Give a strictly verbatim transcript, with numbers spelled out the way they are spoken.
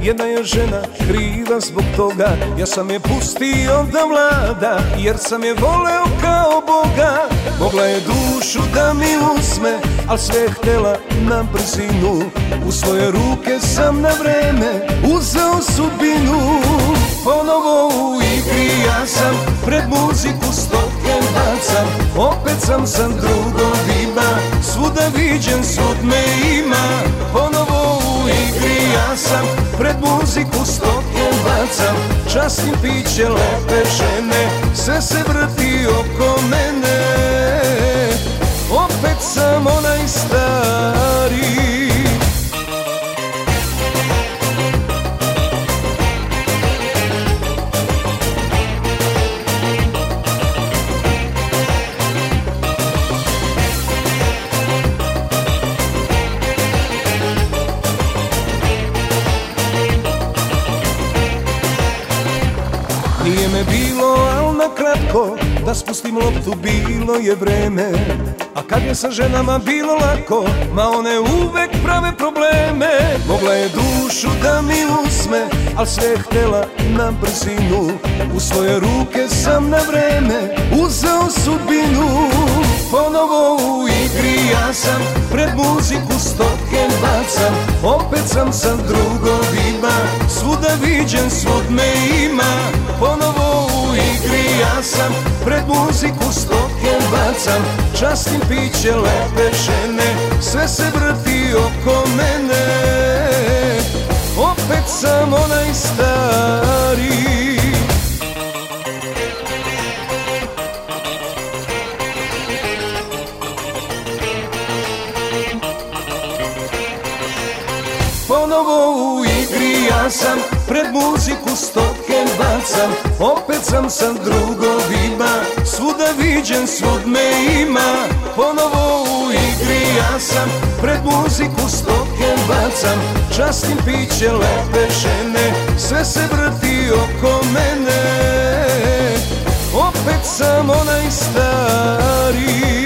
jedna je žena kriva zbog toga. Ja sam je pustio da vlada, jer sam je voleo kao Boga. Mogla je dušu da mi uzme, al sve je htjela na brzinu. U svoje ruke sam na vreme uzeo sudbinu. Ponovo u igri ja sam, pred muziku stoke bacam. Opet sam sa drugovima, svuda viđen, svud me ima. Ponovo u igri ja sam, pred muziku stoke bacam. Častim piće lepe žene, sve se vrti oko mene. Opet sam onaj stari. Nije me bilo, al na kratko, da spustim loptu bilo je vreme. A kad je sa ženama bilo lako, ma one uvek prave probleme. Mogla je dušu da mi uzme, al sve je htjela na brzinu. U svoje ruke sam na vreme uzeo sudbinu. Ponovo u igri ja sam, pred muziku stoke bacam. Opet sam sa drugovima, svuda viđen, svud me ima. Ponovo u igri ja sam, pred muziku stoke bacam. Častim piće lepe žene, sve se vrti oko mene. Opet sam onaj stari. Ponovo u igri ja sam, pred muziku stoke bacam. Opet sam sa drugovima, svuda viđen, svud me ima. Ponovo u igri ja sam, pred muziku stoke bacam. Častim piće lepe žene, sve se vrti oko mene. Opet sam onaj stari.